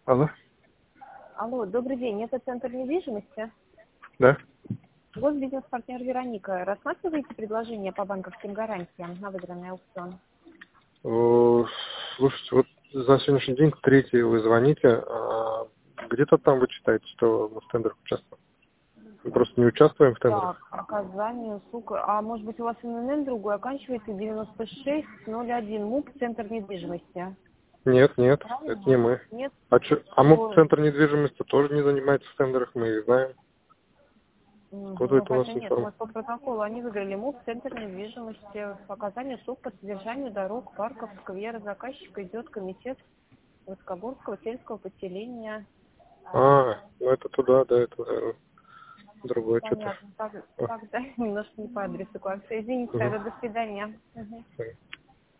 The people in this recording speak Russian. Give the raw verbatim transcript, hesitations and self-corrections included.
Алло, Алло, добрый день, это Центр недвижимости? да? Госбизнес-партнер Вероника. Рассматриваете предложение по банковским гарантиям на выигранный аукцион? О, слушайте, вот за сегодняшний день третий вы звоните, а где-то там вы читаете, что мы в тендерах участвуем. Мы просто не участвуем в Так, тендерах. оказание услуг. А может быть у вас эн эн эн другой, оканчивается девяносто шесть ноль один, МУП, Центр недвижимости. Нет, нет, это не Правильно? мы. Нет? А, чё, а мы Ой, центр недвижимости тоже не занимается в тендерах, мы их знаем. Откуда мгм, ну это у вас хотя нет, мы информация? по протоколу они выиграли МУП, Центр недвижимости. Оказание услуг по содержанию дорог, парков, сквера заказчика идет комитет Высокогорского сельского поселения. А, ну это туда, да, это наверное, другое что-то. Понятно. Так, тогда немножко не по адресу к вам. Извините, Угу. тогда до свидания. Мгм.